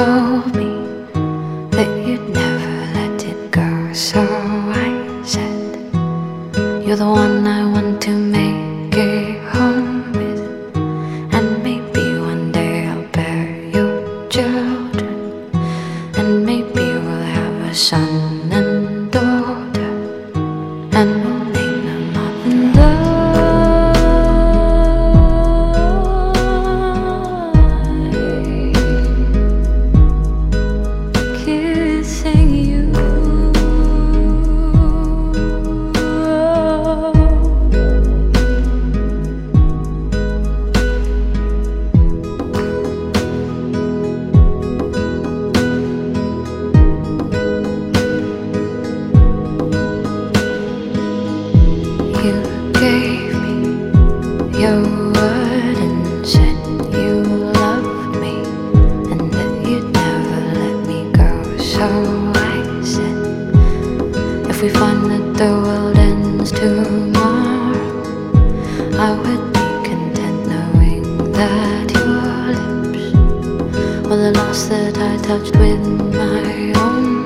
told me that you'd never let it go. So I said, you're the one I want to make a home with, and maybe one day I'll bear your children, and maybe we'll have a son and daughter, and we'll name them up and kissing you. You gave me your word and said you loved me, and that you'd never let me go. So I said, if we find that the world ends tomorrow, I would be content knowing that your lips were the last that I touched with my own